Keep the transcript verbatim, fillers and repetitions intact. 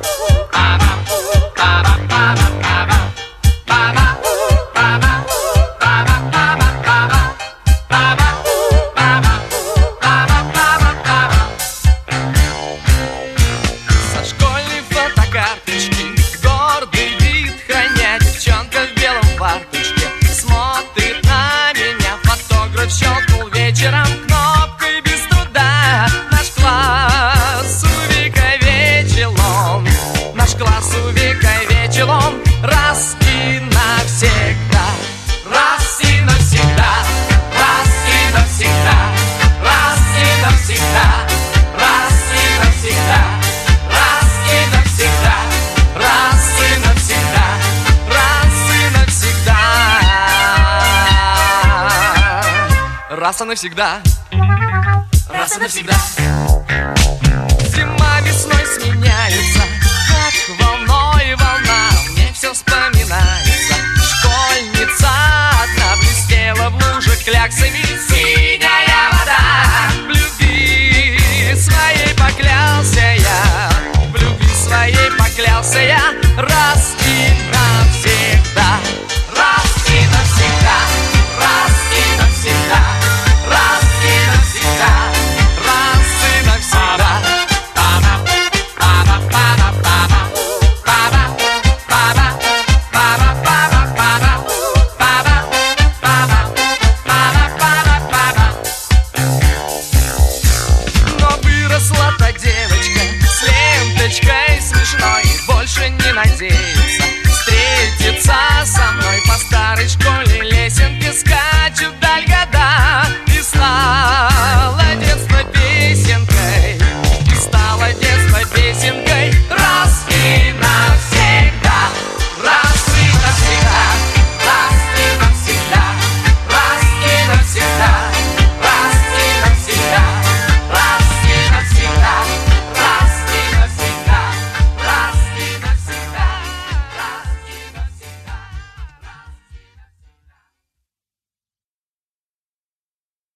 Раз и навсегда, раз и навсегда, раз и навсегда, раз и навсегда, раз и навсегда, раз и навсегда, раз и навсегда, раз и навсегда, раз и навсегда, раз и навсегда.